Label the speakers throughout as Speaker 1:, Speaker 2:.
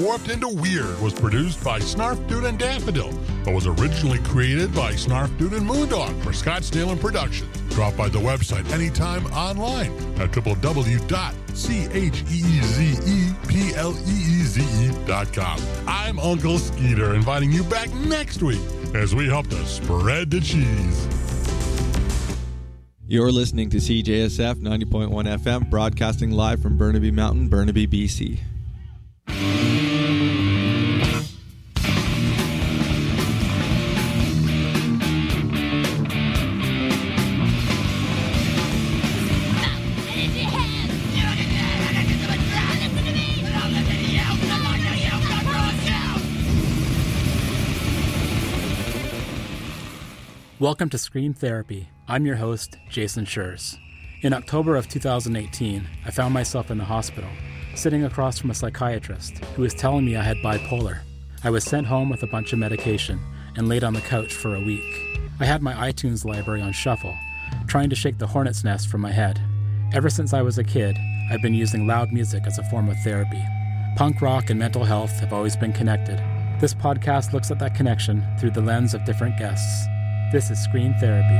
Speaker 1: Warped into Weird was produced by Snarf Dude and Daffodil, but was originally created by Snarf Dude and Moondog for Scottsdale and Production. Drop by the website anytime online at www.cheezepleeze.com. I'm Uncle Skeeter, inviting you back next week as we help to spread the cheese.
Speaker 2: You're listening to CJSF 90.1 FM, broadcasting live from Burnaby Mountain, Burnaby, BC.
Speaker 3: Welcome to Scream Therapy. I'm your host, Jason Schurz. In October of 2018, I found myself in the hospital, sitting across from a psychiatrist who was telling me I had bipolar. I was sent home with a bunch of medication and laid on the couch for a week. I had my iTunes library on shuffle, trying to shake the hornet's nest from my head. Ever since I was a kid, I've been using loud music as a form of therapy. Punk rock and mental health have always been connected. This podcast looks at that connection through the lens of different guests. This is Scream Therapy.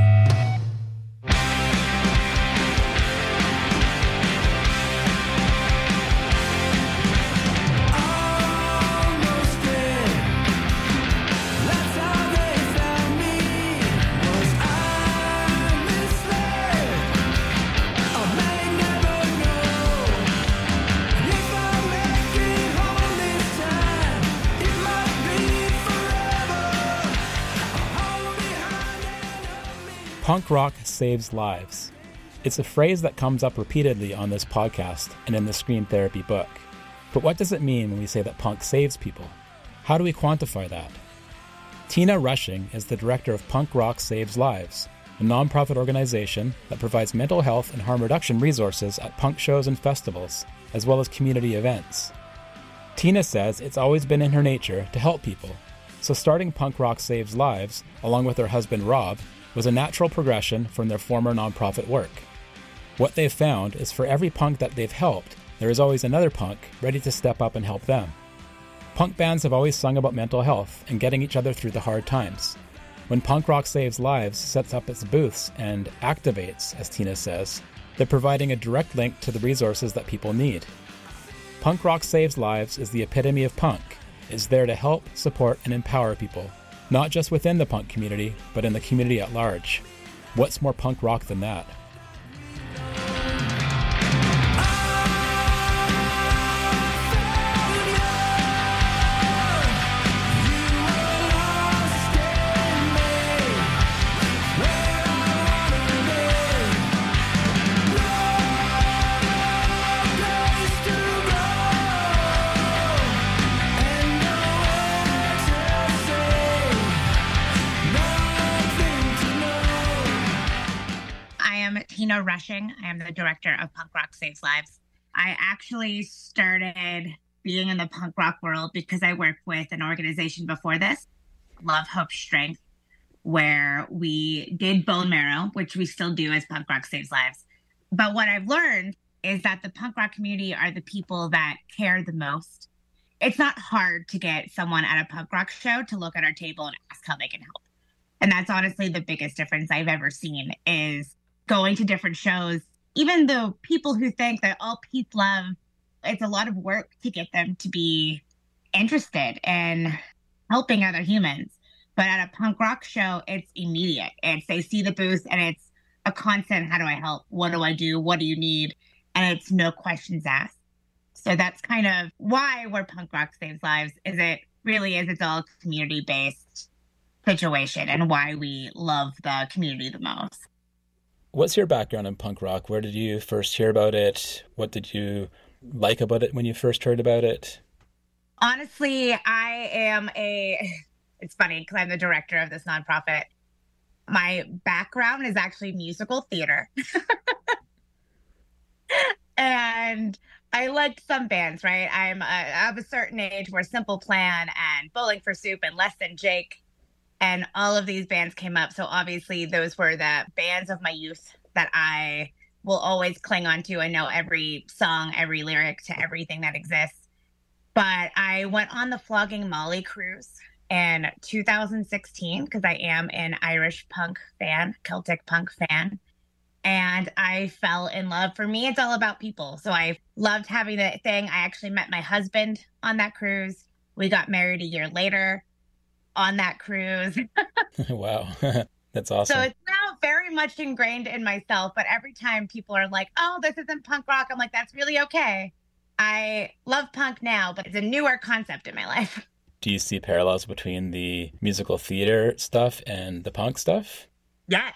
Speaker 3: Punk rock saves lives. It's a phrase that comes up repeatedly on this podcast and in the Scream Therapy book. But what does it mean when we say that punk saves people? How do we quantify that? Tina Rushing is the director of Punk Rock Saves Lives, a nonprofit organization that provides mental health and harm reduction resources at punk shows and festivals, as well as community events. Tina says it's always been in her nature to help people, so starting Punk Rock Saves Lives, along with her husband Rob, was a natural progression from their former nonprofit work. What they've found is for every punk that they've helped, there is always another punk ready to step up and help them. Punk bands have always sung about mental health and getting each other through the hard times. When Punk Rock Saves Lives sets up its booths and activates, as Tina says, they're providing a direct link to the resources that people need. Punk Rock Saves Lives is the epitome of punk. It's there to help, support, and empower people, not just within the punk community, but in the community at large. What's more punk rock than that?
Speaker 4: Tina Rushing. I am the director of Punk Rock Saves Lives. I actually started being in the punk rock world because I worked with an organization before this, Love, Hope, Strength, where we did bone marrow, which we still do as Punk Rock Saves Lives. But what I've learned is that the punk rock community are the people that care the most. It's not hard to get someone at a punk rock show to look at our table and ask how they can help. And that's honestly the biggest difference I've ever seen is going to different shows, even though people who think that all peace love, it's a lot of work to get them to be interested in helping other humans. But at a punk rock show, it's immediate. They see the booth and it's a constant, how do I help? What do I do? What do you need? And it's no questions asked. So that's kind of why we're Punk Rock Saves Lives, is it really is, it's all community-based situation and why we love the community the most.
Speaker 3: What's your background in punk rock? Where did you first hear about it? What did you like about it when you first heard about it?
Speaker 4: Honestly, it's funny because I'm the director of this nonprofit. My background is actually musical theater. And I liked some bands, right? I'm of a certain age where Simple Plan and Bowling for Soup and Less Than Jake and all of these bands came up. So obviously those were the bands of my youth that I will always cling on to. I know every song, every lyric to everything that exists. But I went on the Flogging Molly cruise in 2016 because I am an Irish punk fan, Celtic punk fan. And I fell in love. For me, it's all about people. So I loved having that thing. I actually met my husband on that cruise. We got married a year later on that cruise.
Speaker 3: Wow. That's awesome.
Speaker 4: So it's now very much ingrained in myself. But every time people are like, oh, this isn't punk rock, I'm like, that's really okay. I love punk now, but it's a newer concept in my life.
Speaker 3: Do you see parallels between the musical theater stuff and the punk stuff?
Speaker 4: Yes.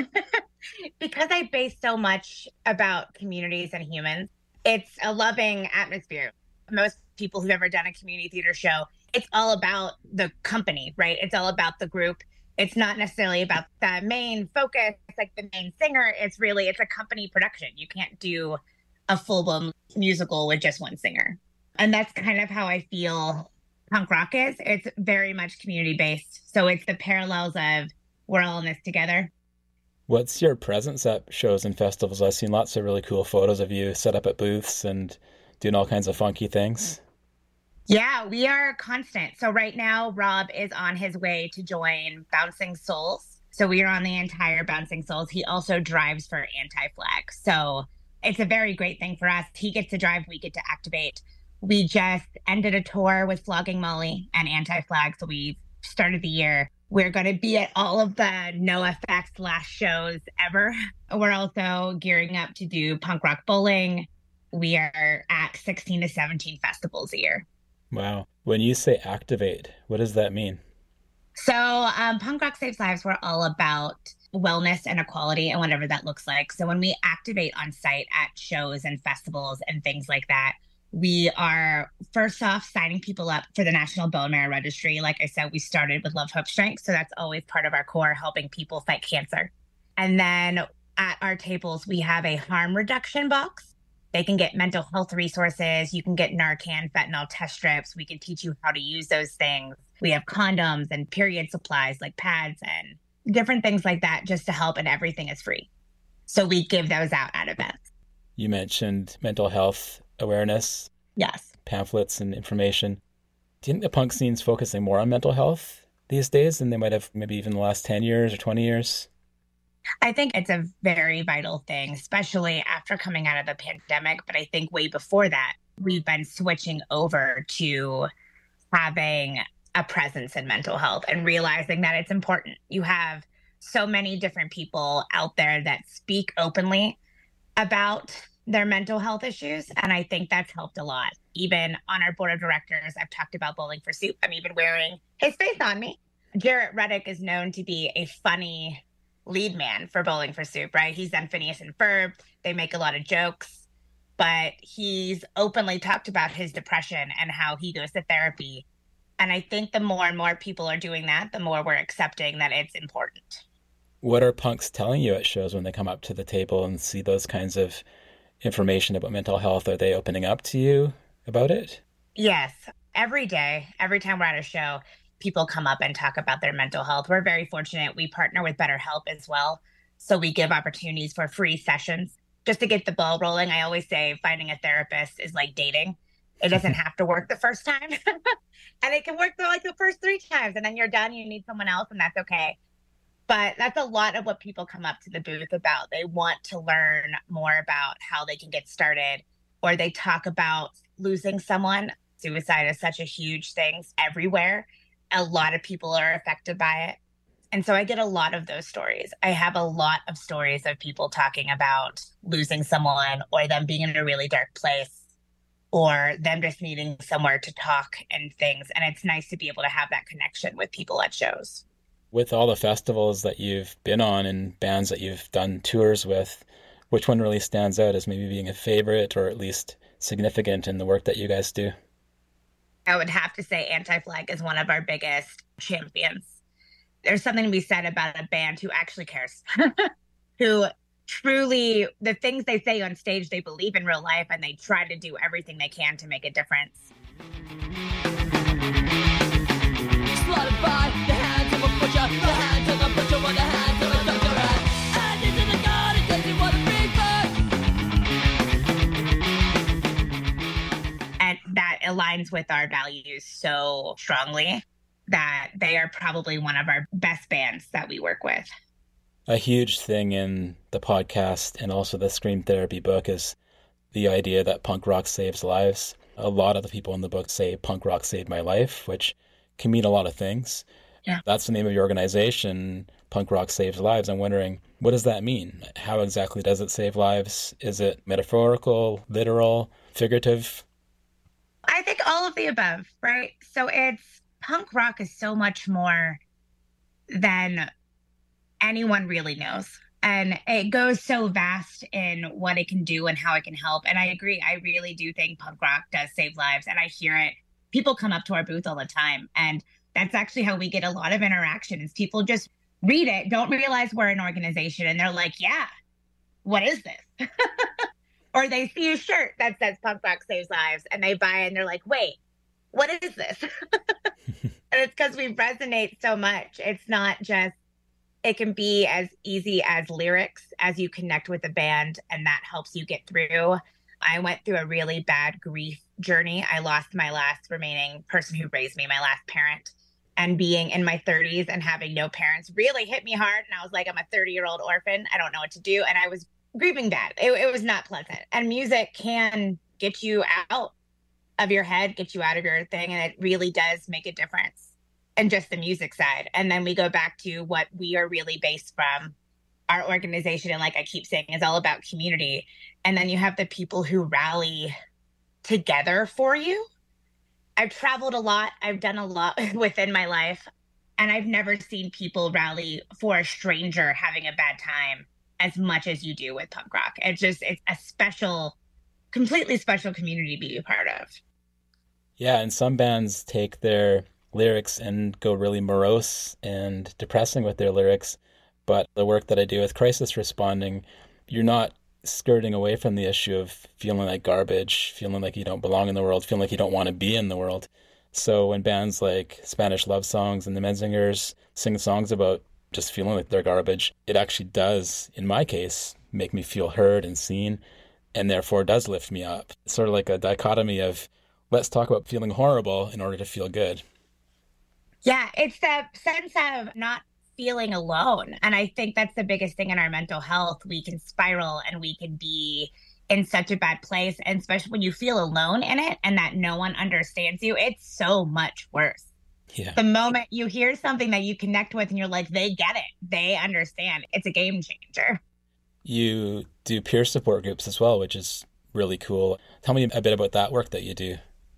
Speaker 4: Because I base so much about communities and humans, it's a loving atmosphere. Most people who've ever done a community theater show, it's all about the company, right? It's all about the group. It's not necessarily about the main focus, like the main singer. It's a company production. You can't do a full-blown musical with just one singer. And that's kind of how I feel punk rock is. It's very much community-based. So it's the parallels of we're all in this together.
Speaker 3: What's your presence at shows and festivals? I've seen lots of really cool photos of you set up at booths and doing all kinds of funky things.
Speaker 4: Yeah, we are constant. So right now, Rob is on his way to join Bouncing Souls. So we are on the entire Bouncing Souls. He also drives for Anti-Flag. So it's a very great thing for us. He gets to drive, we get to activate. We just ended a tour with Flogging Molly and Anti-Flag. So we started the year. We're going to be at all of the NoFX last shows ever. We're also gearing up to do punk rock bowling. We are at 16 to 17 festivals a year.
Speaker 3: Wow. When you say activate, what does that mean?
Speaker 4: So Punk Rock Saves Lives, we're all about wellness and equality and whatever that looks like. So when we activate on site at shows and festivals and things like that, we are first off signing people up for the National Bone Marrow Registry. Like I said, we started with Love, Hope, Strength. So that's always part of our core, helping people fight cancer. And then at our tables, we have a harm reduction box. They can get mental health resources. You can get Narcan, fentanyl test strips. We can teach you how to use those things. We have condoms and period supplies like pads and different things like that just to help, and everything is free. So we give those out at events.
Speaker 3: You mentioned mental health awareness.
Speaker 4: Yes.
Speaker 3: Pamphlets and information. Do you think the punk scene's focusing more on mental health these days than they might have maybe even the last 10 years or 20 years?
Speaker 4: I think it's a very vital thing, especially after coming out of the pandemic. But I think way before that, we've been switching over to having a presence in mental health and realizing that it's important. You have so many different people out there that speak openly about their mental health issues. And I think that's helped a lot. Even on our board of directors, I've talked about Bowling for Soup. I'm even wearing his face on me. Jarrett Reddick is known to be a funny lead man for Bowling for Soup, right? He's done Phineas and Ferb. They make a lot of jokes, but he's openly talked about his depression and how he goes to therapy. And I think the more and more people are doing that, the more we're accepting that it's important.
Speaker 3: What are punks telling you at shows when they come up to the table and see those kinds of information about mental health? Are they opening up to you about it?
Speaker 4: Yes. Every day, every time we're at a show, people come up and talk about their mental health. We're very fortunate. We partner with BetterHelp as well. So we give opportunities for free sessions just to get the ball rolling. I always say finding a therapist is like dating. It doesn't have to work the first time. And it can work for like the first 3 times. And then you're done. You need someone else, and that's okay. But that's a lot of what people come up to the booth about. They want to learn more about how they can get started, or they talk about losing someone. Suicide is such a huge thing everywhere. A lot of people are affected by it. And so I get a lot of those stories. I have a lot of stories of people talking about losing someone, or them being in a really dark place, or them just needing somewhere to talk and things. And it's nice to be able to have that connection with people at shows.
Speaker 3: With all the festivals that you've been on and bands that you've done tours with, which one really stands out as maybe being a favorite or at least significant in the work that you guys do?
Speaker 4: I would have to say Anti-Flag is one of our biggest champions. There's something to be said about a band who actually cares, who truly, the things they say on stage, they believe in real life, and they try to do everything they can to make a difference. Slaughtered by the hands of a butcher, the hands of a butcher, or the hands of a doctor, and into the garden because he was a big bird. And that aligns aligns with our values so strongly that they are probably one of our best bands that we work with.
Speaker 3: A huge thing in the podcast and also the Scream Therapy book is the idea that punk rock saves lives. A lot of the people in the book say punk rock saved my life, which can mean a lot of things.
Speaker 4: Yeah.
Speaker 3: That's the name of your organization, Punk Rock Saves Lives. I'm wondering, what does that mean? How exactly does it save lives? Is it metaphorical, literal, figurative?
Speaker 4: I think all of the above, right? So punk rock is so much more than anyone really knows. And it goes so vast in what it can do and how it can help. And I agree. I really do think punk rock does save lives. And I hear it. People come up to our booth all the time. And that's actually how we get a lot of interaction is people just read it, don't realize we're an organization. And they're like, yeah, what is this? Or they see a shirt that says Punk Rock Saves Lives and they buy it and they're like, wait, what is this? And it's because we resonate so much. It's not just, it can be as easy as lyrics as you connect with the band and that helps you get through. I went through a really bad grief journey. I lost my last remaining person who raised me, my last parent. And being in my 30s and having no parents really hit me hard. And I was like, I'm a 30-year-old orphan. I don't know what to do. And I was grieving bad. It was not pleasant. And music can get you out of your head, get you out of your thing. And it really does make a difference. And just the music side. And then we go back to what we are really based from. Our organization, and like I keep saying, is all about community. And then you have the people who rally together for you. I've traveled a lot. I've done a lot within my life. And I've never seen people rally for a stranger having a bad time as much as you do with punk rock. It's a special, completely special community to be a part of.
Speaker 3: Yeah, and some bands take their lyrics and go really morose and depressing with their lyrics. But the work that I do with crisis responding, you're not skirting away from the issue of feeling like garbage, feeling like you don't belong in the world, feeling like you don't want to be in the world. So when bands like Spanish Love Songs and the Menzingers sing songs about just feeling like they're garbage, it actually does, in my case, make me feel heard and seen, and therefore does lift me up. It's sort of like a dichotomy of let's talk about feeling horrible in order to feel good.
Speaker 4: Yeah, it's the sense of not feeling alone. And I think that's the biggest thing in our mental health. We can spiral and we can be in such a bad place. And especially when you feel alone in it and that no one understands you, it's so much worse.
Speaker 3: Yeah.
Speaker 4: The moment you hear something that you connect with and you're like, they get it, they understand, it's a game changer.
Speaker 3: You do peer support groups as well, which is really cool. Tell me a bit about that work that you do.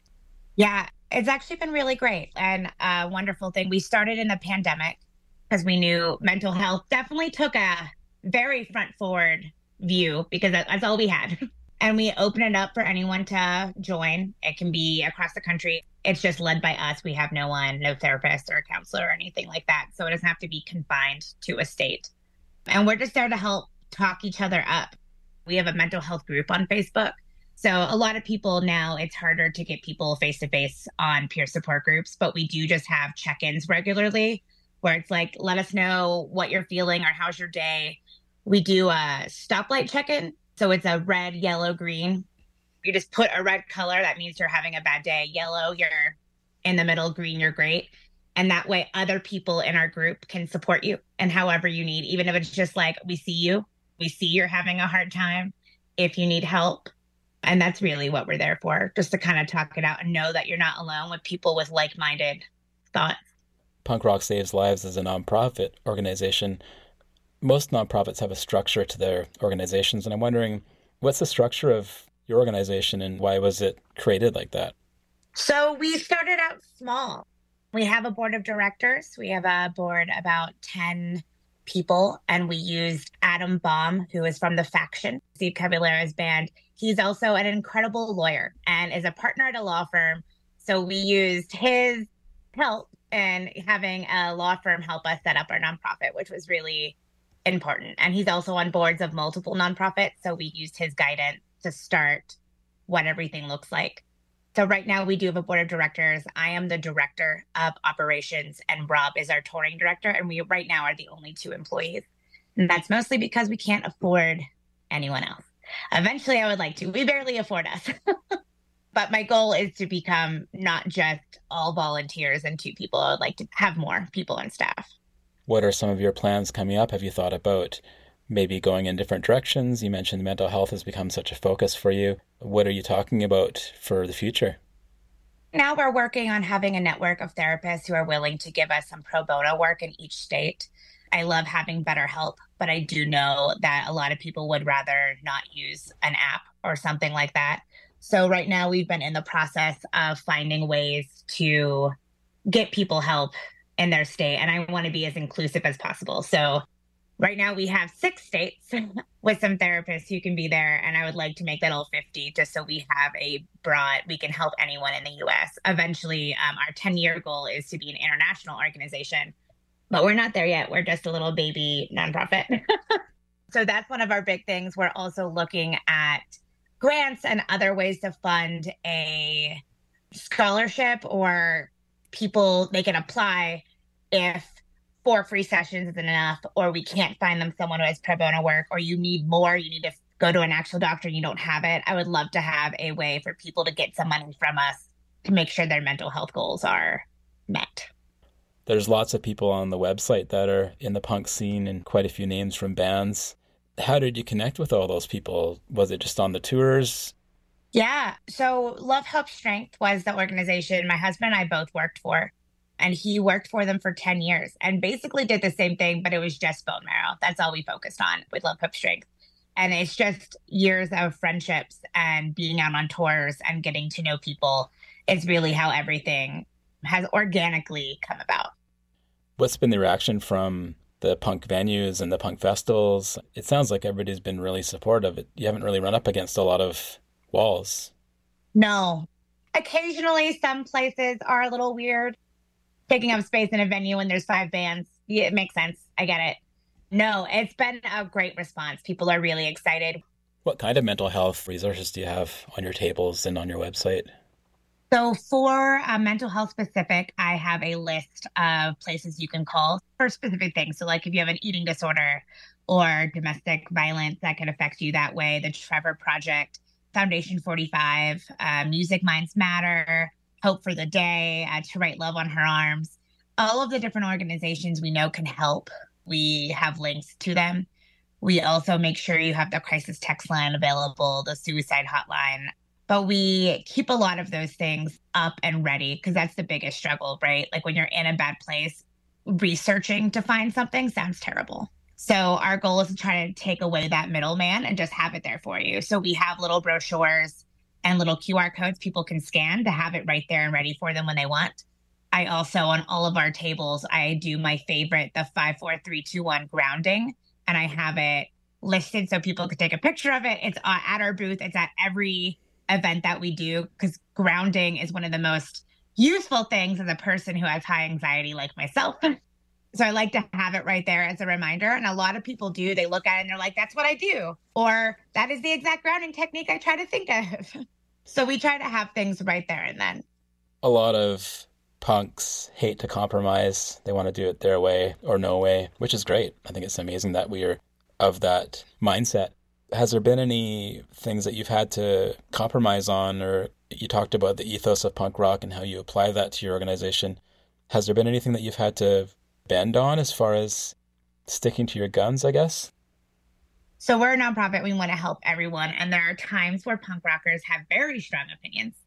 Speaker 4: Yeah, it's actually been really great and a wonderful thing. We started in the pandemic because we knew mental health definitely took a very front forward view because that's all we had. And we open it up for anyone to join. It can be across the country. It's just led by us. We have no therapist or a counselor or anything like that. So it doesn't have to be confined to a state. And we're just there to help talk each other up. We have a mental health group on Facebook. So a lot of people now, it's harder to get people face-to-face on peer support groups, but we do just have check-ins regularly where it's like, let us know what you're feeling or how's your day. We do a stoplight check-in. So it's a red, yellow, green. You just put a red color. That means you're having a bad day. Yellow, you're in the middle. Green, you're great. And that way other people in our group can support you and however you need, even if it's just like, we see you. We see you're having a hard time. If you need help. And that's really what we're there for, just to kind of talk it out and know that you're not alone with people with like-minded thoughts.
Speaker 3: Punk Rock Saves Lives is a nonprofit organization. Most nonprofits have a structure to their organizations, and I'm wondering, what's the structure of your organization and why was it created like that?
Speaker 4: So we started out small. We have a board of directors. We have a board about 10 people, and we used Adam Baum, who is from The Faction, Steve Caballero's band. He's also an incredible lawyer and is a partner at a law firm. So we used his help in having a law firm help us set up our nonprofit, which was really important. And he's also on boards of multiple nonprofits. So we used his guidance to start what everything looks like. So right now we do have a board of directors. I am the director of operations and Rob is our touring director. And we right now are the only 2 employees. And that's mostly because we can't afford anyone else. Eventually I would like to. We barely afford us. But my goal is to become not just all volunteers and 2 people. I would like to have more people on staff.
Speaker 3: What are some of your plans coming up? Have you thought about maybe going in different directions? You mentioned mental health has become such a focus for you. What are you talking about for the future?
Speaker 4: Now we're working on having a network of therapists who are willing to give us some pro bono work in each state. I love having BetterHelp, but I do know that a lot of people would rather not use an app or something like that. So right now we've been in the process of finding ways to get people help in their state. And I want to be as inclusive as possible. So right now we have 6 states with some therapists who can be there. And I would like to make that all 50 just so we have we can help anyone in the US. Eventually, our 10-year goal is to be an international organization, but we're not there yet. We're just a little baby nonprofit. So that's one of our big things. We're also looking at grants and other ways to fund a scholarship, or people, they can apply if 4 free sessions isn't enough, or we can't find them someone who has pro bono work, or you need more, you need to go to an actual doctor and you don't have it. I would love to have a way for people to get some money from us to make sure their mental health goals are met.
Speaker 3: There's lots of people on the website that are in the punk scene and quite a few names from bands. How did you connect with all those people? Was it just on the tours?
Speaker 4: Yeah. So Love, Hope, Strength was the organization my husband and I both worked for. And he worked for them for 10 years and basically did the same thing, but it was just bone marrow. That's all we focused on with Love, Hope, Strength. And it's just years of friendships and being out on tours and getting to know people is really how everything has organically come about.
Speaker 3: What's been the reaction from the punk venues and the punk festivals? It sounds like everybody's been really supportive. You haven't really run up against a lot of walls.
Speaker 4: No. Occasionally, some places are a little weird. Taking up space in a venue when there's 5 bands. Yeah, it makes sense. I get it. No, it's been a great response. People are really excited.
Speaker 3: What kind of mental health resources do you have on your tables and on your website?
Speaker 4: So for mental health specific, I have a list of places you can call for specific things. So like if you have an eating disorder or domestic violence that can affect you that way, the Trevor Project, Foundation 45, Music Minds Matter, Hope for the Day, To Write Love on Her Arms. All of the different organizations we know can help. We have links to them. We also make sure you have the crisis text line available, the suicide hotline. But we keep a lot of those things up and ready because that's the biggest struggle, right? Like when you're in a bad place, researching to find something sounds terrible. So our goal is to try to take away that middleman and just have it there for you. So we have little brochures and little QR codes people can scan to have it right there and ready for them when they want. I also, on all of our tables, I do my favorite, the 5, 4, 3, 2, 1 grounding, and I have it listed so people could take a picture of it. It's at our booth. It's at every event that we do because grounding is one of the most useful things as a person who has high anxiety like myself. So I like to have it right there as a reminder. And a lot of people do. They look at it and they're like, that's what I do. Or that is the exact grounding technique I try to think of. So we try to have things right there and then.
Speaker 3: A lot of punks hate to compromise. They want to do it their way or no way, which is great. I think it's amazing that we are of that mindset. Has there been any things that you've had to compromise on, or you talked about the ethos of punk rock and how you apply that to your organization? Has there been anything that you've had to bend on as far as sticking to your guns, I guess?
Speaker 4: So we're a nonprofit. We want to help everyone. And there are times where punk rockers have very strong opinions,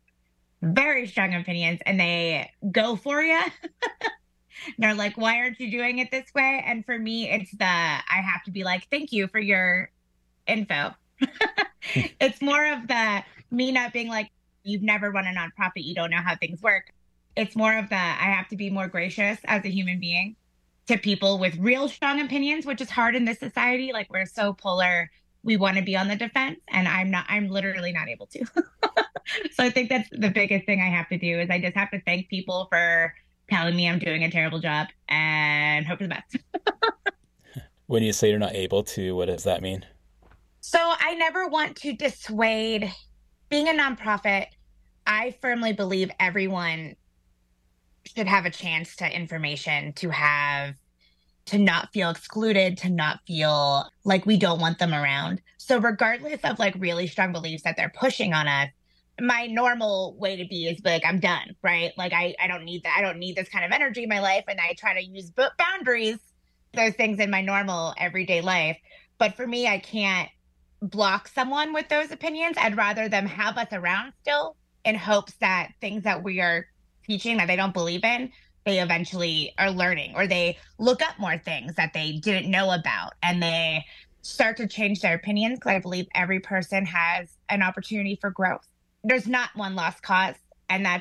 Speaker 4: and they go for you. They're like, why aren't you doing it this way? And for me, it's I have to be like, thank you for your info. It's more of me not being like, you've never run a nonprofit, you don't know how things work. It's more of I have to be more gracious as a human being to people with real strong opinions, which is hard in this society. Like we're so polar, we want to be on the defense, and I'm literally not able to. So I think that's the biggest thing I have to do is I just have to thank people for telling me I'm doing a terrible job and hope for the best.
Speaker 3: When you say you're not able to, what does that mean?
Speaker 4: So I never want to dissuade. Being a nonprofit, I firmly believe everyone should have a chance to information, to not feel excluded, to not feel like we don't want them around. So regardless of like really strong beliefs that they're pushing on us, my normal way to be is like, I'm done, right? Like, I don't need that. I don't need this kind of energy in my life. And I try to use boundaries, those things in my normal everyday life. But for me, I can't block someone with those opinions. I'd rather them have us around still in hopes that things that we are teaching that they don't believe in, they eventually are learning, or they look up more things that they didn't know about and they start to change their opinions, because I believe every person has an opportunity for growth. There's not one lost cause, and that's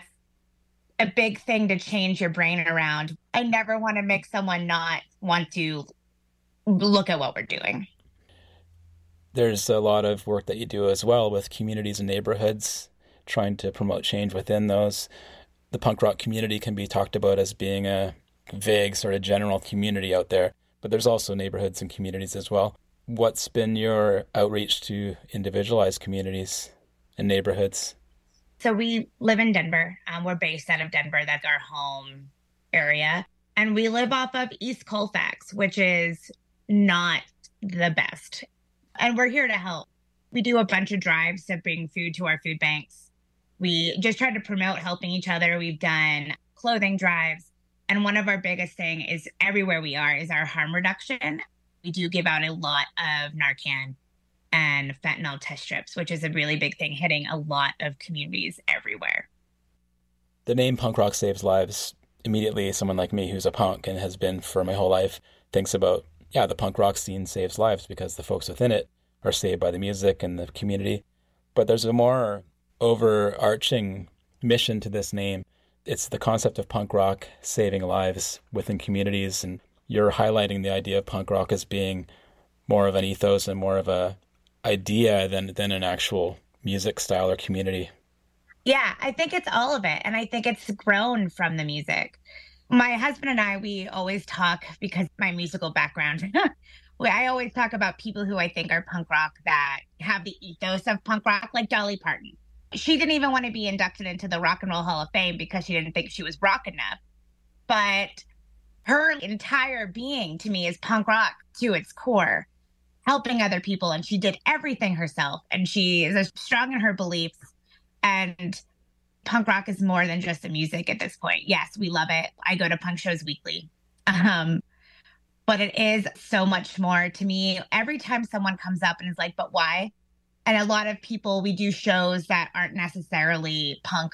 Speaker 4: a big thing to change your brain around. I never want to make someone not want to look at what we're doing.
Speaker 3: There's a lot of work that you do as well with communities and neighborhoods, trying to promote change within those. The punk rock community can be talked about as being a vague sort of general community out there, but there's also neighborhoods and communities as well. What's been your outreach to individualized communities and neighborhoods?
Speaker 4: So we live in Denver. We're based out of Denver. That's our home area. And we live off of East Colfax, which is not the best. And we're here to help. We do a bunch of drives to bring food to our food banks. We just try to promote helping each other. We've done clothing drives. And one of our biggest thing is everywhere we are is our harm reduction. We do give out a lot of Narcan and fentanyl test strips, which is a really big thing hitting a lot of communities everywhere.
Speaker 3: The name Punk Rock Saves Lives, immediately someone like me who's a punk and has been for my whole life thinks about, the punk rock scene saves lives because the folks within it are saved by the music and the community. But there's a more overarching mission to this name. It's the concept of punk rock saving lives within communities, and you're highlighting the idea of punk rock as being more of an ethos and more of a idea than an actual music style or community.
Speaker 4: Yeah, I think it's all of it. And I think it's grown from the music. My husband and I, we always talk, because my musical background, I always talk about people who I think are punk rock that have the ethos of punk rock, like Dolly Parton. She didn't even want to be inducted into the Rock and Roll Hall of Fame because she didn't think she was rock enough. But her entire being to me is punk rock to its core, helping other people. And she did everything herself. And she is strong in her beliefs. And punk rock is more than just the music at this point. Yes, we love it. I go to punk shows weekly. But it is so much more to me. Every time someone comes up and is like, but why? And a lot of people, we do shows that aren't necessarily punk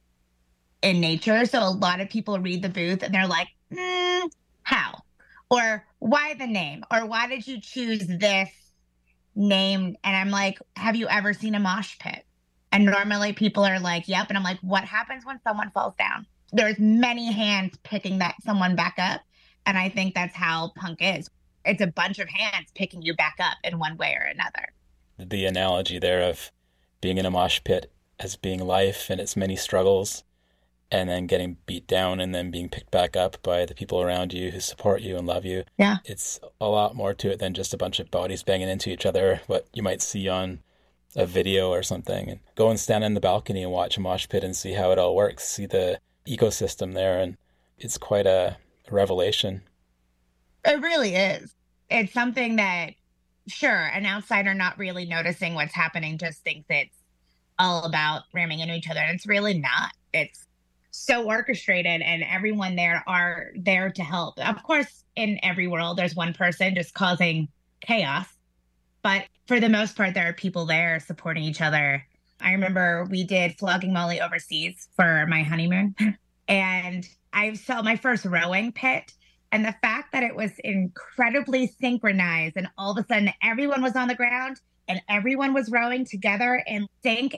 Speaker 4: in nature. So a lot of people read the booth and they're like, how? Or why the name? Or why did you choose this name? And I'm like, have you ever seen a mosh pit? And normally people are like, yep. And I'm like, what happens when someone falls down? There's many hands picking that someone back up. And I think that's how punk is. It's a bunch of hands picking you back up in one way or another.
Speaker 3: The analogy there of being in a mosh pit as being life and its many struggles, and then getting beat down and then being picked back up by the people around you who support you and love you.
Speaker 4: Yeah.
Speaker 3: It's a lot more to it than just a bunch of bodies banging into each other, what you might see on a video or something. And go and stand on the balcony and watch a mosh pit and see how it all works, see the ecosystem there. And it's quite a revelation.
Speaker 4: It really is. It's something that, sure, an outsider not really noticing what's happening just thinks it's all about ramming into each other. And it's really not. It's so orchestrated, and everyone there are there to help. Of course, in every world, there's one person just causing chaos. But for the most part, there are people there supporting each other. I remember we did Flogging Molly overseas for my honeymoon. And I saw my first rowing pit. And the fact that it was incredibly synchronized, and all of a sudden everyone was on the ground and everyone was rowing together in sync.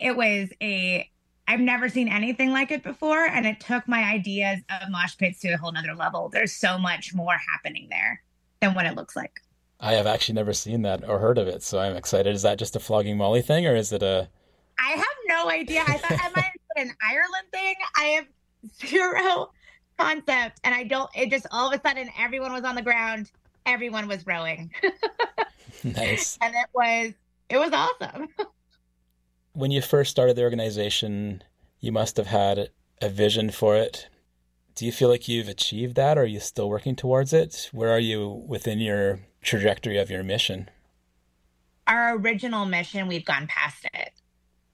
Speaker 4: I've never seen anything like it before. And it took my ideas of mosh pits to a whole nother level. There's so much more happening there than what it looks like.
Speaker 3: I have actually never seen that or heard of it, so I'm excited. Is that just a Flogging Molly thing, or is it a...
Speaker 4: I have no idea. I thought I might have been an Ireland thing. I have zero concept, and it just all of a sudden everyone was on the ground, everyone was rowing.
Speaker 3: Nice.
Speaker 4: And it was awesome.
Speaker 3: When you first started the organization, you must have had a vision for it. Do you feel like you've achieved that, or are you still working towards it? Where are you within your trajectory of your mission?
Speaker 4: Our original mission, we've gone past it.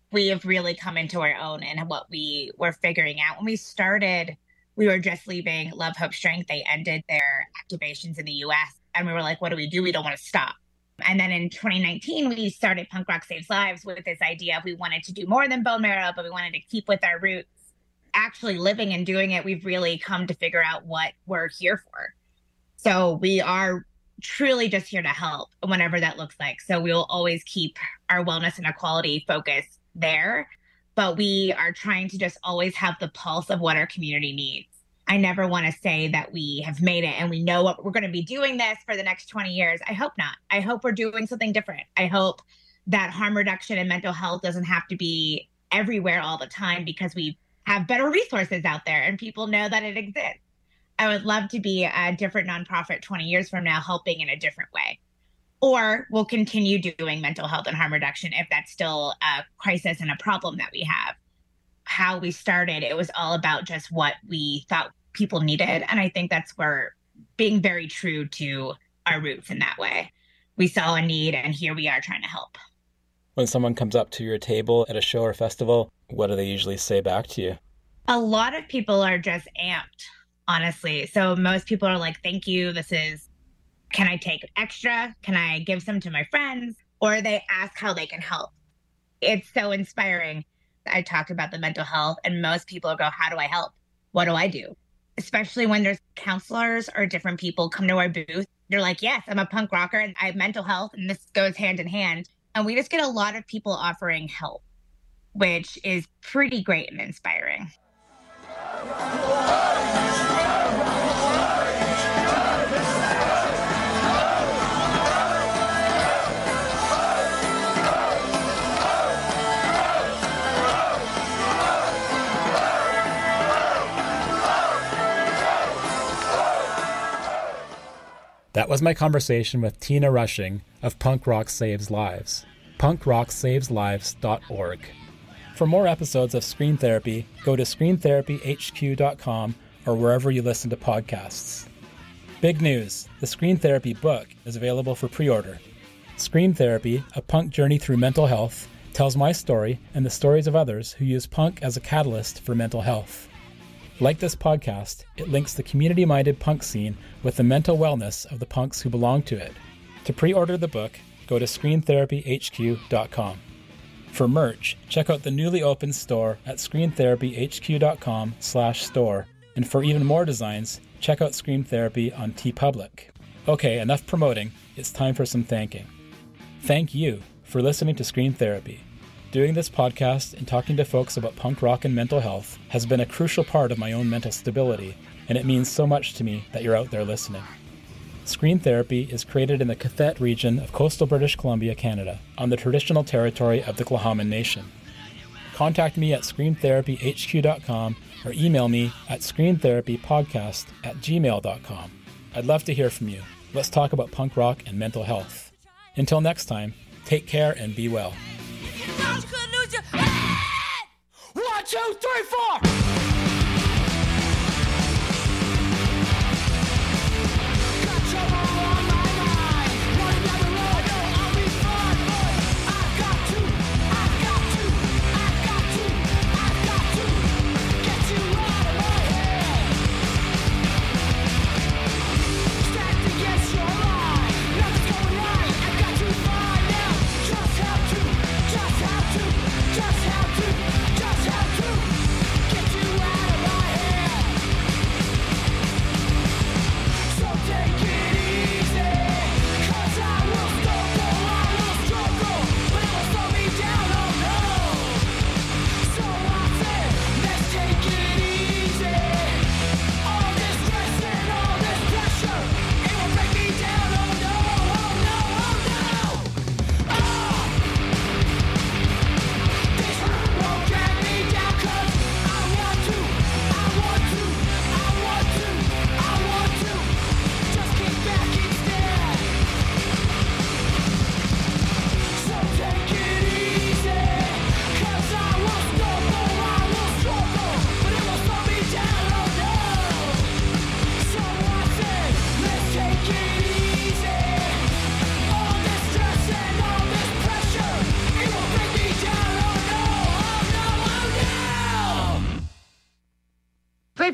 Speaker 4: we have really come into our own and what we were figuring out. When we started, we were just leaving Love, Hope, Strength. They ended their activations in the US. And we were like, what do? We don't want to stop. And then in 2019, we started Punk Rock Saves Lives with this idea of we wanted to do more than bone marrow, but we wanted to keep with our roots. Actually living and doing it, we've really come to figure out what we're here for. So we are truly just here to help, whenever that looks like. So we will always keep our wellness and equality focus there, but we are trying to just always have the pulse of what our community needs. I never want to say that we have made it and we know what we're going to be doing this for the next 20 years. I hope not. I hope we're doing something different. I hope that harm reduction and mental health doesn't have to be everywhere all the time because we have better resources out there and people know that it exists. I would love to be a different nonprofit 20 years from now, helping in a different way. Or we'll continue doing mental health and harm reduction if that's still a crisis and a problem that we have. How we started, it was all about just what we thought people needed. And I think that's where being very true to our roots in that way. We saw a need and here we are trying to help.
Speaker 3: When someone comes up to your table at a show or festival, what do they usually say back to you?
Speaker 4: A lot of people are just amped, honestly. So most people are like, thank you. Can I take extra? Can I give some to my friends? Or they ask how they can help. It's so inspiring. I talked about the mental health and most people go, how do I help? What do I do? Especially when there's counselors or different people come to our booth. They're like, yes, I'm a punk rocker and I have mental health and this goes hand in hand. And we just get a lot of people offering help, which is pretty great and inspiring.
Speaker 3: That was my conversation with Tina Rushing of Punk Rock Saves Lives, punkrocksaveslives.org. For more episodes of Screen Therapy, go to screentherapyhq.com or wherever you listen to podcasts. Big news, the Screen Therapy book is available for pre-order. Screen Therapy, A Punk Journey Through Mental Health, tells my story and the stories of others who use punk as a catalyst for mental health. Like this podcast, it links the community-minded punk scene with the mental wellness of the punks who belong to it. To pre-order the book, go to screentherapyhq.com. For merch, check out the newly opened store at screentherapyhq.com/store. And for even more designs, check out Screen Therapy on TeePublic. Okay, enough promoting. It's time for some thanking. Thank you for listening to Screen Therapy. Doing this podcast and talking to folks about punk rock and mental health has been a crucial part of my own mental stability, and it means so much to me that you're out there listening. Screen Therapy is created in the Cathet region of coastal British Columbia, Canada, on the traditional territory of the Tla'amin Nation. Contact me at screentherapyhq.com or email me at screentherapypodcast@gmail.com. I'd love to hear from you. Let's talk about punk rock and mental health. Until next time, take care and be well.
Speaker 5: 1, 2, 3, 4!